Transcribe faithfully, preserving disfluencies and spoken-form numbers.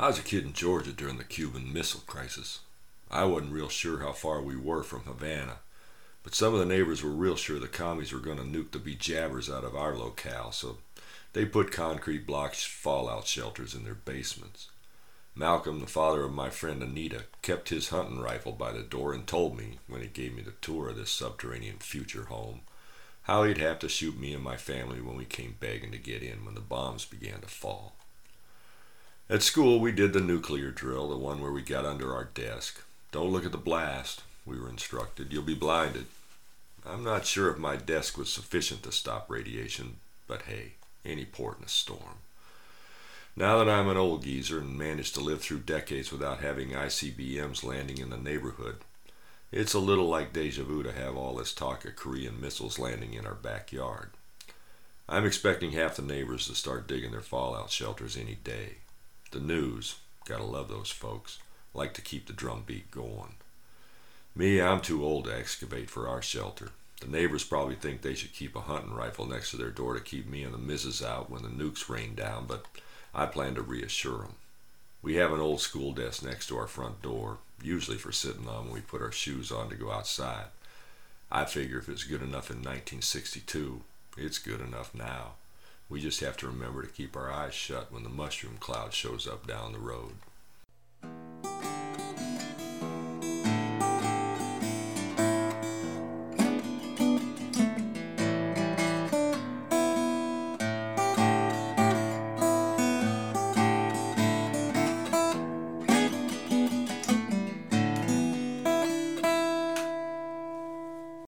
I was a kid in Georgia during the Cuban Missile Crisis. I wasn't real sure how far we were from Havana, but some of the neighbors were real sure the commies were going to nuke the bejabbers out of our locale, so they put concrete block fallout shelters in their basements. Malcolm, the father of my friend Anita, kept his hunting rifle by the door and told me, when he gave me the tour of this subterranean future home, how he'd have to shoot me and my family when we came begging to get in when the bombs began to fall. At school, we did the nuclear drill, the one where we got under our desk. Don't look at the blast, we were instructed. You'll be blinded. I'm not sure if my desk was sufficient to stop radiation, but hey, any port in a storm. Now that I'm an old geezer and managed to live through decades without having I C B Ms landing in the neighborhood, it's a little like deja vu to have all this talk of Korean missiles landing in our backyard. I'm expecting half the neighbors to start digging their fallout shelters any day. The news, gotta love those folks, like to keep the drumbeat going. Me, I'm too old to excavate for our shelter. The neighbors probably think they should keep a hunting rifle next to their door to keep me and the missus out when the nukes rain down, but I plan to reassure them. We have an old school desk next to our front door, usually for sitting on when we put our shoes on to go outside. I figure if it's good enough in nineteen sixty-two, it's good enough now. We just have to remember to keep our eyes shut when the mushroom cloud shows up down the road.